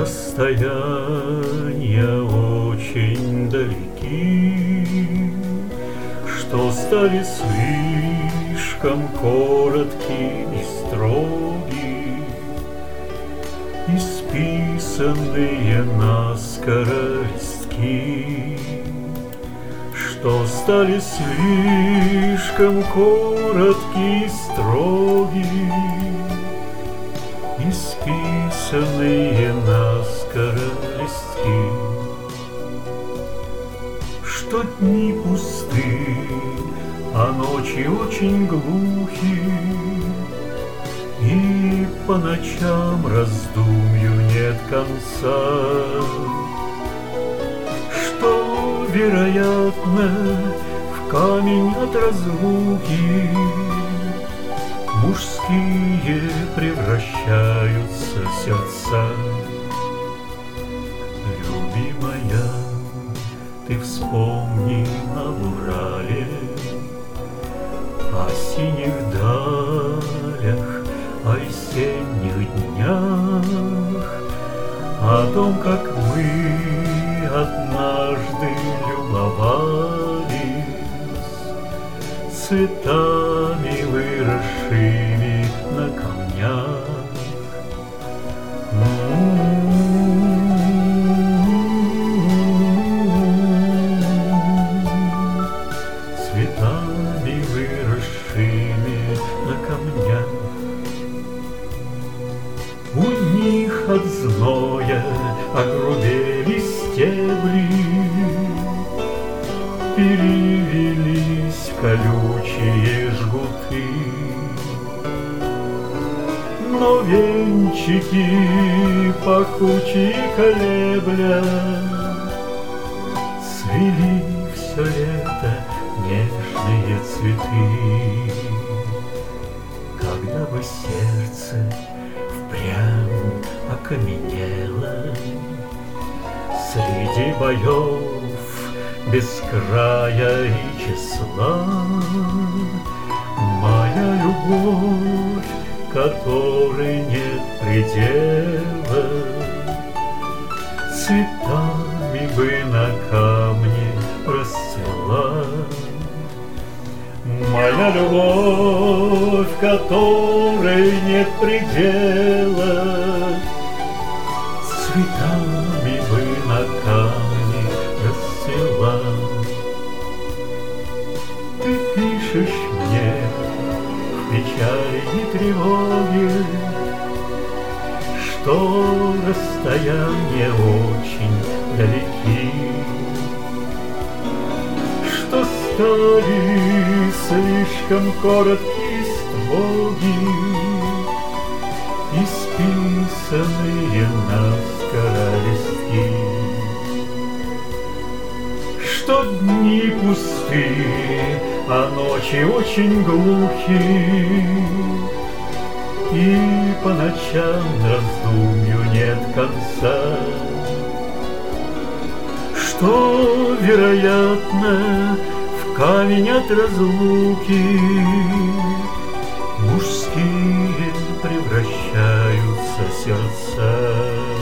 Расстояния очень далеки, что стали слишком коротки и строги, исписанные наскоро листки, что стали слишком коротки и строги, исписанные наскоро листки, что дни пусты, а ночи очень глухи, и по ночам раздумью нет конца, что, вероятно, в камень от разлуки мужские превращаются сердца. Любимая, ты вспомни на Урале о синих далях, о весенних днях, о том, как мы однажды любовались цветами, выросшими на камнях. Цветами, выросшими на камнях. У них от зноя огрубели стебли, перевелись в колючие жгуты, но венчики пахучие колебля цвели все лето нежные цветы. Когда бы сердце впрямь окаменело среди боев без края и числа, моя любовь, которой нет предела, цветами бы на камне расцвела. Моя любовь, которой нет предела, цветами бы на камне расцвела. Ты пишешь мне в печали и тревоге, что расстояния очень далеки, что стали слишком короткие строги, исписанные наскоро листки, что дни пусты, а ночи очень глухи, и по ночам раздумью нет конца, что, вероятно, в камень от разлуки мужские превращаются сердца.